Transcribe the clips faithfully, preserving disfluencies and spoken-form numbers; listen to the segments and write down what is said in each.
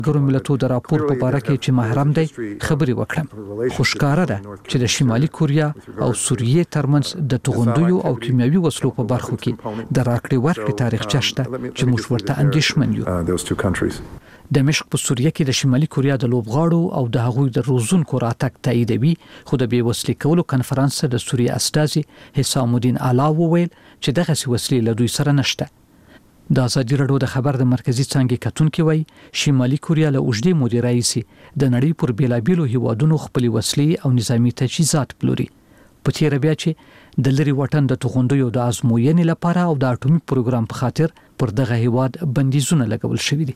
ګورو ملتونو د راپور په اړه کې چې محرم دی خبري وکړم. خوشکاره ده چې د شمالي کوریا او سوریې ترمنځ د توغندیو او کیمیاوي وسلو په برخو کې د راکړې ورکړې تاریخچه شته چې موږ ورته اندېښمن یو. دمشق په سوریه کې د شمالي کوریا د لوبغاړو او د هغوی د روزونکو راتګ تاییدوي، خو د بې وسلې کولو کنفرانس د سوریه استازي حسام الدین علا وویل چې دغه وسلې له دوی سره نشته. د ازادي راډیو د خبر د مرکزی څانګې کتونکي وایي شمالي کوریا له اوږدې مودې راهیسې د نړۍ پر بیلابیلو هیوادونو خپلې وسلې او نظامي تجهیزات پلوري. په تیره بیا چې د لري وطن د توغندیو د ازموینې لپاره او د اټومي پروګرام په خاطر پر دغه هیواد بندیزونه لګول شوي دي.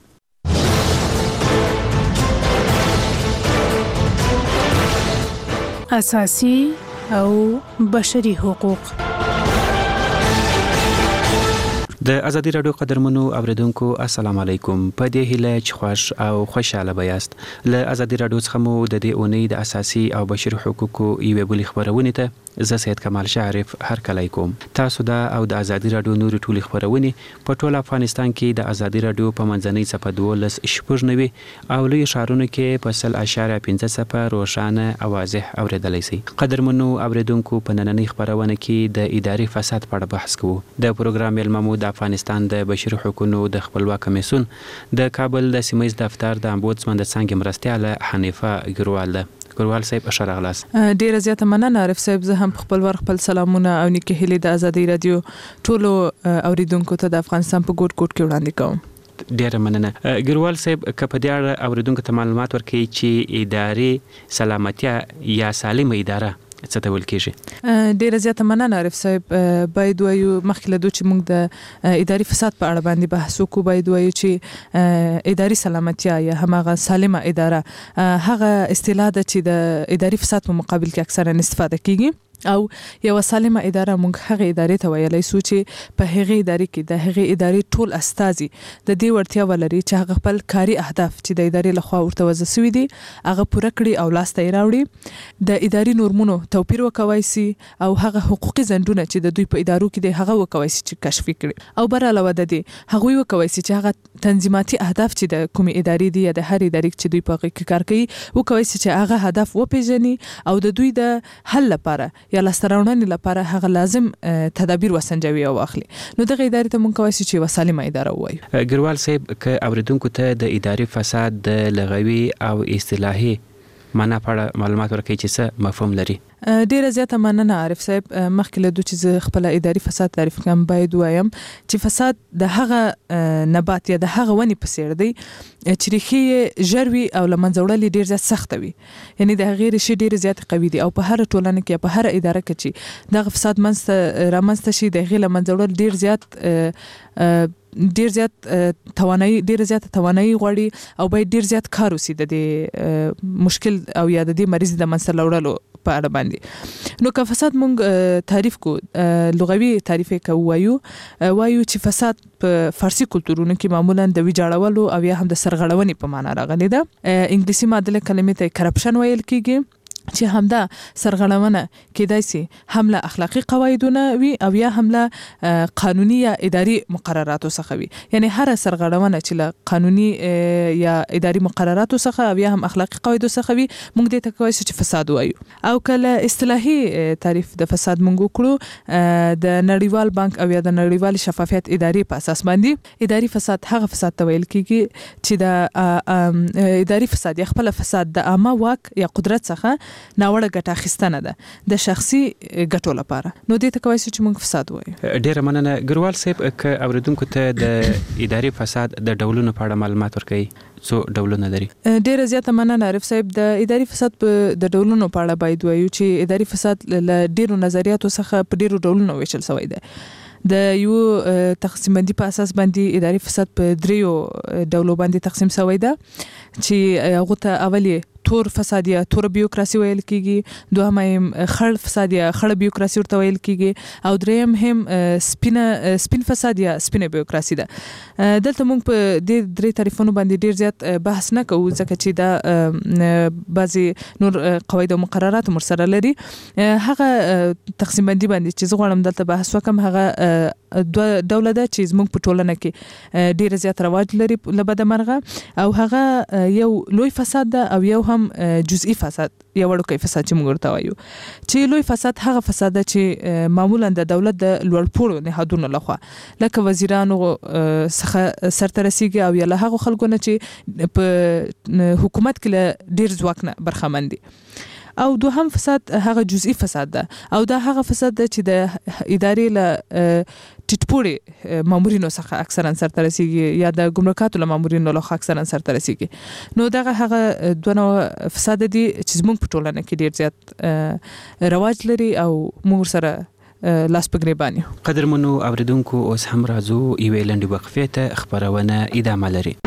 اساسي او بشري حقوق. د ازادي راډیو قدرمنو اوریدونکو السلام علیکم. په دې هیله چې خوښ او خوشاله بیاست. له ازادي راډیو څخه مو د دې اونۍ د اساسي او بشري حقوقو یوې بلې خبرونه ته زه سید کمال شعرف هرکلی کوم. تاسو دا او د ازادي راډیو نوري ټولې خبرونه په ټول افغانستان کې د ازادي راډیو په منځنۍ صفحه دولس شپږ نوي او لوی ښارونو کې په سل اشاریه پنځه صفحه روښانه او واضح اوریدلی شئ. قدرمنو اوریدونکو په نننۍ خبرونه کې د اداري فساد په اړه بحث کوو. د پروګرام ملممو د افغانستان د بشري حقوقو د خپلواک کمیسیون د کابل د سیمه ییز دفتر د امبودسمن د څنګه مرستیاله حنیفه ګروال ده. ګروال صاحب اشاره غلاس. ډیره زیاته مننه عارف صاحب. زه هم خپل ور خپل سلامونه او نیکه هلي د ازادي رادیو ټولو اوریدونکو ته د افغانستان په ګوټ ګوټ کې وړاندې کوم. ډیره مننه ګروال صاحب. که په دې اړه اوریدونکو ته معلومات ورکړي چې اداري سلامتیا یا سالمه اداره څه ته ویل کېږي؟ ډیره زیاته مننه عارف صاحب. باید وایو مخکې له دوی چې موږ د اداري فساد په اړه باندې بحث وکړو، باید وایو چې اداري سلامتیا یا هماغه سالمه اداره هغه اصطلاح ده چې د اداري فساد په مقابل کې اکثرا استفاده کیږي، او یو سالمه اداره موږ هغه ادارې ته ویلای سو چې په هغه ادارې کې د هغه ادارې ټول استازي د دې ورتیا ولري چې هغه خپل کاري اهداف چې د ادارې لخوا ورته وضع شوي دي هغه پوره کړي او لاس ته راوړي، د اداري نورمونو توپیر وکوي سي او هغه حقوقي ځندونه چې د دوی په ادارو کې دي هغه وکوي سي چې کشف کړي، او بر علاوه د دې هغه وکوي سي چې هغه تنظیماتي اهداف چې د کومې ادارې دي یا د هر ادارې چې دوی په هغه کې کار کوي وکوي سي چې هغه هدف وپیژني او د دوی د حل لپاره یا لاسته لپاره هغه لازم تدابیر وسنجوي او اخلي. نو دغه ادارې ته مونږ کوي چې وسالمه اداره وایو. ګروال صاحب که اوریدونکو ته د اداري فساد د لغوي او اصطلاحي معنا په اړه معلومات ورکړي چې څه مفهوم لري؟ ډیره زیاته مننه عارف صاحب. مخکې له دوی چې خپل اداري فساد تعریف کوم باید وایم چې فساد د هغه نبات یا د هغه ونی په څیر دی چې ریښې ژروي او لمنځه وړل ډیر زیات سخت وي، یعنی د هغه ریښې ډیر زیات قوي دي او په هر ټولنه کې په هر اداره کې چې دغه فساد منځ رامنځته شي د هغه لمنځه وړل ډیر زیات ډیر زیات توانایي ډیر زیات توانایي غواړي او باید ډیر زیات کار وشي د دې مشکل او یا د دې مریض د منځ لوړلو په اړه باندې. نو که فساد مونږ تعریف کو لغوي تعریف کوو وایو وایو چې فساد په فارسی کلتورونو کې معمولا د ویجاړولو او یا هم د سرغړونې په معنا راغلی ده. انګلیسي معادله کلمې ته کرپشن ویل کیږي چې همدا سرغړونه کېدای شي هم له اخلاقی قواعدونه وي او یا هم له قانوني یا اداري مقرراتو څخه وي، یعنی هر سرغړونه چې له قانوني یا اداري مقرراتو څخه او یا هم اخلاقی قواعدو څخه وي موږ دې ته کوي چې فساد وایو. او کله اصطلاحي تعریف د فساد موږ وکړو د نړیوال بانک او یا د نړیوال شفافیت ادارې په اساس باندې اداري فساد هغه فساد ته ویل کیږي چې د اداري فساد یا خپل فساد د عامه واک یا قدرت څخه ناوړه ګټه اخیستنه ده د شخصي ګټو لپاره. نو دې ته کوي چې موږ فساد وایو. ډیره مننه ګروال صاحب. که اوریدونکو ته د اداري فساد د ډولونو په اړه معلومات ورکړي څو ډولونه لري؟ ډیره زیاته مننه عارف صاحب. د اداري فساد په د ډولونو په اړه باید وایو چې اداري فساد له ډیرو نظریاتو څخه په ډیرو ډولونو ویشل شوی دی. د یو تقسیم بندي په اساس باندې اداري فساد په دریو ډولو باندې تقسیم شوی دی چې هغه ته اولی تور فساد یا تور بیوکراسي ویل کیږي، دوهم خړ فساد یا خړ بیوکراسي ورته ویل کیږي، او دریم هم سپینه سپین فساد یا سپینه بیوکراسي ده. دلته موږ په دې درې تعریفونو باندې ډیر زیات بحث نه کوو ځکه چې دا بعضي نور قواعد او مقررات مرسره لري. هغه تقسیم بندي باندې چې زه غواړم دلته بحث وکم هغه دوه ډول ده چې زموږ په ټولنه کې ډیر زیات رواج لري لبد مرغه او هغه یو لوی فساد ده او یو هم جزئی فساد یو وړوکی فساد چې موږ ورته وایو چې لوی فساد هغه فساد ده چې معمولا د دولت د لوړپوړو نهادونو لخوا لکه وزیرانو څخه سرته رسیږي او یا له هغو خلکو نه چې په حکومت کې ډیر ځواک نه برخمن دي او دوهم فساد هغه جزئی فساد ده او دا هغه فساد ده چې د ادارې له ټټپوړي مامورینو څخه اکثرا سرته رسیږي یا د ګمرکاتو له مامورینو لخوا اکثرا سرته رسیږي نو دغه هغه دوه نوع فساد دي چې زموږ په ټولنه کې ډیر زیات رواج لري او موږ سره لاس په ګریبان یو. قدرمنو اوریدونکو اوس هم راځو یوې لنډې وقفې ته خپرونه ادامه لري.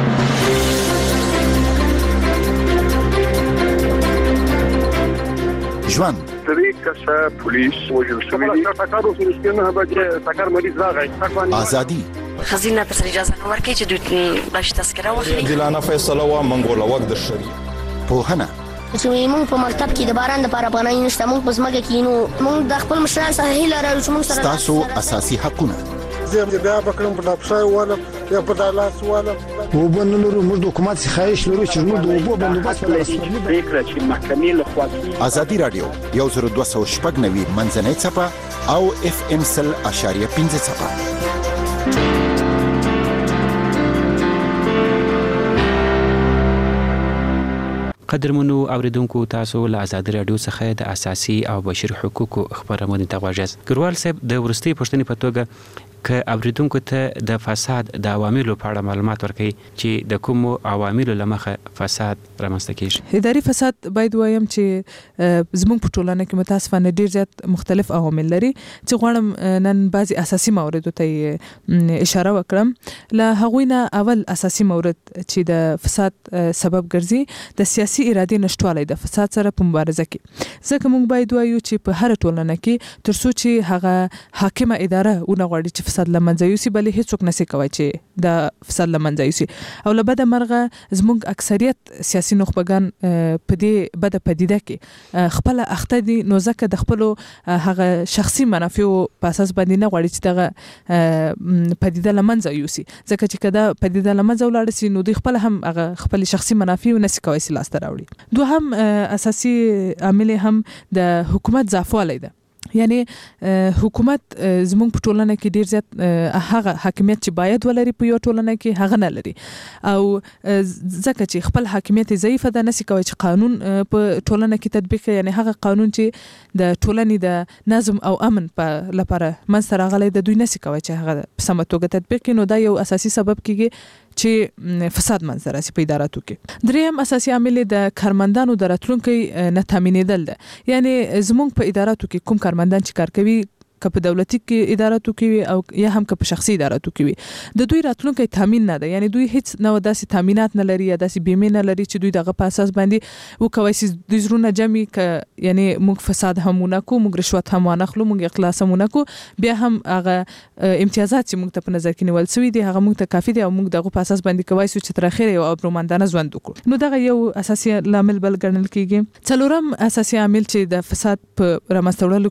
ژوند درې کسه پولیس وژل شوي دي ټاکارو سره نه به ټاکار مریض راغی ازادي خزینه پر اجازه نه ورکړي چې دوی باش تذکره واخلي دلانه فیصله وا منګول وخت د شری پوهنه چې موږ په مکتب کې د باران د لپاره پناه نشته موږ په ځمکه کې نو موږ د خپل مشران سره هیله لرو چې موږ سره تاسو اساسي حقونه زه بیا بکرم په لاپشای واله یا په دالاس واله وبنلرو موږ د حکومت څخه خواهش لرو چې موږ د اوبو بندوبست په لاس فکر چې محکمې له خوا ازادي رادیو یو زر دوه سوه شپږ نوي منځنۍ څپه او اف ام سل اشاریه پنځه څپه. قدرمنو اوریدونکو تاسو له ازادي رادیو څخه د اساسي او بشري حقوقو خبرونه ته غواړئ. ګروال صاحب د ورستي پښتني په توګه که اوریدونکو ته د فساد د عواملو په اړه معلومات ورکړي چې د کوم عواملو لمخه فساد رامنځته کیږي. اداري فساد باید وایم چې زموږ په ټولنه کې متاسفانه ډیر زیات مختلف عوامل لري چې غواړم نن بعضي اساسي موردو ته اشاره وکړم. له هغوی نه اول اساسي مورد چې د فساد سبب ګرځي د سیاسي ارادې نشټوالی د فساد سره په مبارزه کې ځکه موږ باید وایو چې په هر ټولنه کې ترڅو چې هغه حاکمه اداره ونه غواړي چې فساد لمنځه یوسي بلې هیڅوک نشي کوي چې د فساد لمنځه یوسي او له بده مرغه زموږ اکثریت سیاسي نخبگان په دې بده پدیده کې خپل اخته دي نو ځکه د خپل هغه شخصي منافع په اساس باندې نه غواړي چې دغه پدیده لمنځه یوسي ځکه چې کدا پدیده لمنځه ولاړ شي نو دوی خپل هم هغه خپل شخصي منافع نشي کوي چې لاس ته راوړي. دوهم اساسي عامل هم د حکومت ضعفوالی ده یعنی حکومت زموږ په ټولنه کې ډیر زیات هغه حاکمیت چې باید ولري په یو ټولنه کې هغه نه لري او ځکه چې خپل حاکمیت ضعیف ده نشي کوي چې قانون په ټولنه کې تطبیق یعنی هغه قانون چې د ټولنې د نظم او امن په لپاره منځته راغلی د دوی نشي کوي چې هغه په سمه توګه تطبیق کړي نو دا یو اساسي سبب کیږي چې فساد منځته راسي په اداراتو کې. دریم اساسي عامل د کارمندانو د راتلونکي نه تامینېدل ده یعنی زموږ په اداراتو کې کوم کارمندان چې کار کوي که په دولتي کې اداراتو کې او یا هم که په شخصي اداراتو کې وي د دوی راتلونکي تامین نه ده یعنی دوی هیڅ نو داسې تامینات نه لري یا داسې بیمه نه لري چې دوی دغه په اساس باندې وکوي چې د زرونه جمع ک یعنی موږ فساد هم ونکو موږ رشوت هم ونخلو موږ اخلاص هم ونکو بیا هم هغه امتیازات چې موږ ته په نظر کې نیول شوی دي هغه موږ ته کافي دي او موږ دغه په اساس باندې کوي چې تر اخره یو ابرومندانه ژوند وکړو نو دغه یو اساسي عامل بل ګڼل کیږي. څلورم اساسي عامل چې د فساد په رامنځته وړلو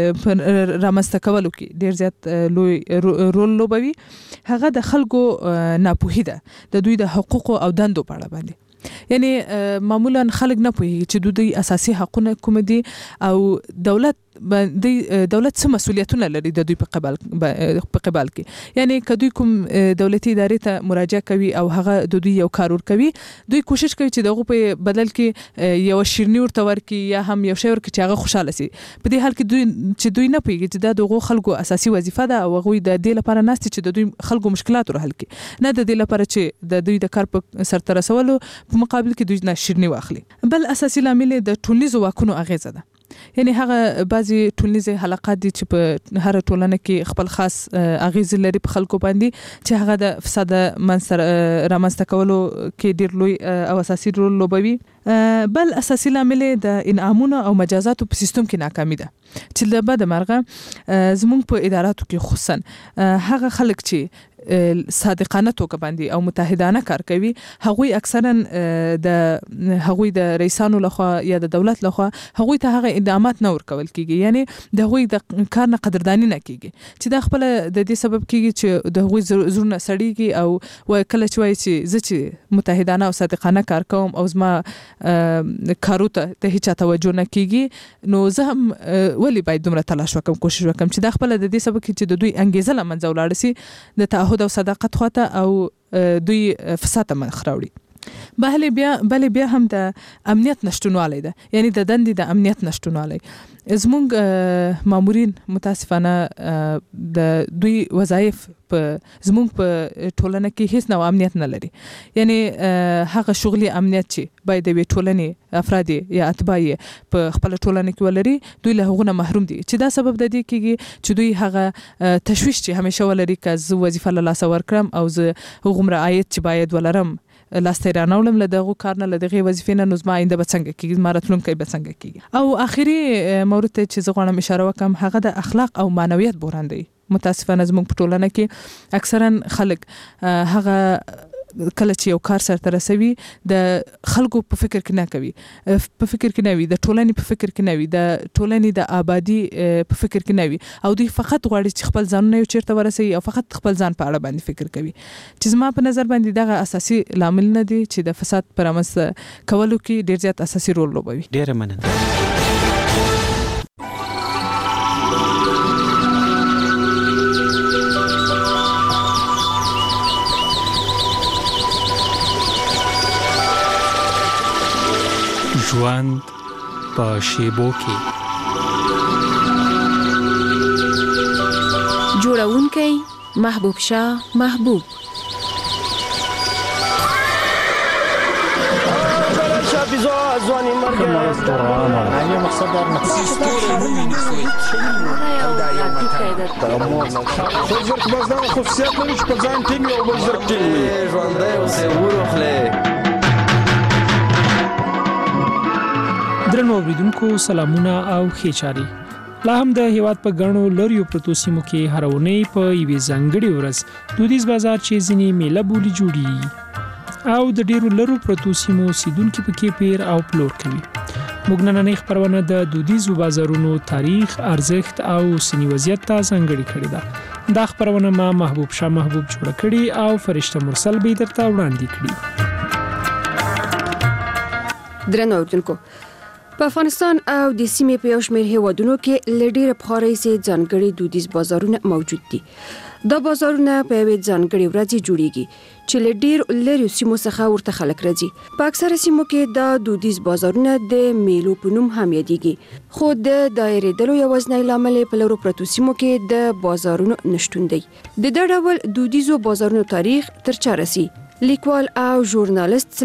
کې رامنځته کولو کې ډیر زیات لوی رول لوبوي هغه د خلکو ناپوهي ده د دوی د حقوقو او دندو په اړه باندې یعنی معمولا خلک نه پوهیږي چې دوی اساسي حقونه کوم دي او دولت باندې دولت څه مسولیتونه لري د دوی په قبال په قبال کې یعنی کدوې کوم دولتي ادارې ته مراجعه کوي او هغه د دوی یو کار ور کوي دوی کوشش کوي چې دغه په بدل کې یو شیرنی ورته ورکي یا هم یو شی ورکي چې هغه خوشاله شي په دې حال کې دوی چې دوی نه پوهیږي چې دا دغه خلکو اساسي وظیفه ده او هغه د دې لپاره ناست چې د دوی خلکو مشکلات ور حل کړي نه د دې لپاره چې د دوی د کار په سرته رسولو په مقابل کې دوی نه شیرنی واخلي. بل اساسي عامل د ټولنیزو واکونو اغیزه ده یعنی هغه بعضی ټولنیزه حلقات دي چې په هر ټولنه کې خپل خاص اغیز لري په خلکو باندې چې هغه د فساد منصر رامنځته کولو کې ډیر لوی او اساسي رول لوبوي. بل اساسي عامل د انعامونو او مجازاتو په سیستم کې ناکامي ده چې د بده مرغه زموږ په اداراتو کې خصوصا هغه خلک چې صادقانه توګه باندې او متحدانه کار کوي هغوی اکثرا د هغوی د رئیسانو لخوا یا د دولت لخوا هغوی ته هغه انعامات نه ورکول کیږي یعنی د هغوی د کار نه قدردانی نه کیږي چې دا خپل د دې سبب کیږي چې د هغوی زړونه سړیږي او و کله چې وایي چې زه چې متحدانه او صادقانه کار کوم او زما کارو ته ته هیڅ توجه نه کیږي نو زه هم ولی باید دومره تلاش وکم کوشش وکم چې دا خپل د دې سبب کې چې د دوی انګیزه لمنځه ولاړ شي د تعهد او صداقت خواته او دوی فساد ته مخ راوړي بهله بیا بل بیا هم د امنیت نشټونوالی ده یعنی د دندې د امنیت نشټونوالی زموږ مامورین متاسفانه د دوی وظایف په زموږ په ټولنه کې هیڅ نوع امنیت نه لري یعنی هغه شغلي امنیت چې باید د ټولنې افراد یا اتباع په خپل ټولنه کې ولري دوی له هغه محروم دي چې دا سبب د دې کېږي چې دوی هغه تشویش چې همیشه ولري که زه وظیفه له لاسه ورکړم او زه هغومره عاید چې باید ولرم لاسته رانولم له دغه کار نه له دغه وظیفې نه نو زما آینده به څنګه کېږي زما راتلونکی به څنګه کېږي او آخري مورد ته چې زه غواړم اشاره وکړم هغه د اخلاق او معنویت بحران دی متاسفانه زموږ په ټولنه کې اکثرا خلک هغه کله چې یو کار سرته رسوي د خلکو په فکر کې نه کوي په فکر کې نه وي د ټولنې په فکر کې نه وي د ټولنې د آبادی په فکر کې نه وي او دوی فقط غواړي چې خپل ځانونه یو چیرته ورسوي او فقط خپل ځان په اړه باندې فکر کوي چې زما په نظر باندې دغه اساسي لامل نه دی چې د فساد پر رامنځته کولو کې ډیر زیات اساسي رول لوبوي ډیره مننه ژوند په شیبو کې جوړونکی محبوب شاه محبوب ځواني مرګ نه مقصد دا بزرګ بس دا خصوصیت لري چې په ځان ټینګ او بزرګ ټینګ ژوندۍ اوسې ورخله درنو اوریدونکو سلامونه او ښې چارې لا هم د هیواد په ګڼو لریو پرتو سیمو کې هر اونۍ په یوې ځانګړې ورځ دودیز بازار چې ځینې میله بولي جوړیږي او د ډیرو لرو پرتو سیمو اوسیدونکي پکې پیر او پلور کوي موږ نننۍ خپرونه د دودیزو بازارونو تاریخ ارزښت او اوسني وضعیت ته ځانګړې کړې ده دا خپرونه ما محبوب شاه محبوب جوړه کړې او فرشته مرسل به درته وړاندې کړي درنو اوریدونکو په افغانستان او د سیمې په یو شمېر هیوادونو کې له ډېره پخوا راهیسې ځانګړي دودیز بازارونه موجود دي دا بازارونه په یوې ځانګړې ورځې جوړیږي چې له ډېر لرې سیمو څخه ورته خلک راځي په اکثره سیمو کې دا دودیز بازارونه د میلو په نوم هم یادېږي خو د دایرېدلو یوازینی لامل په لرو پرتو سیمو کې د بازارونو نشتون دی د دې ډول دودیزو بازارونو تاریخ تر چا رسي لیکوال او ژورنالیست